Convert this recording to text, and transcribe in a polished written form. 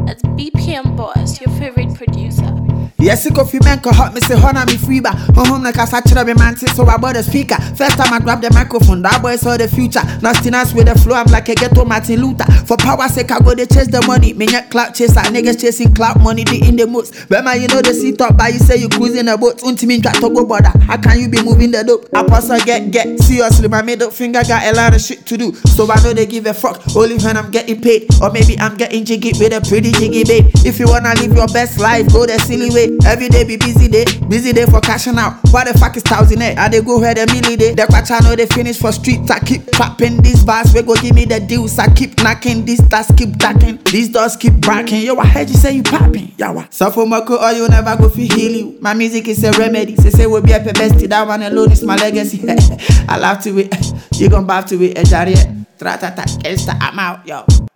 That's BPM Boss, your favorite producer. Yes, if you men can hot me say honor me free ba. Home like I said me man so I bought the speaker. First time I grabbed the microphone, that boy saw the future. Nastiness with the flow, I'm like a ghetto Martin Luther. For power sake I go they chase the money. Me not clout chaser, niggas chasing clout money, they in the most. But man, you know the seat up by you say you cruising a boat. Unti try to go border. How can you be moving the dope? I pass or get. Seriously, my middle finger got a lot of shit to do. So I know they give a fuck only when I'm getting paid. Or maybe I'm getting jiggy with a pretty jiggy babe. If you wanna live your best life, go the silly way. Every day be busy day for cashing out. What the fuck is 1,000 there? I they go where the milli day. The quacha know they finish for streets. I keep trapping these bars. We go give me the deals. I keep knocking these stars keep jacking. These doors keep bracking. Yo, I heard you say you popping. Yawa. Suffer Moko or you never go feel heal you. My music is a remedy. Say we'll be a bestie. That one alone is my legacy. I love to it. You gon' bath to it. Ejariye. Tratata. I'm out, yo.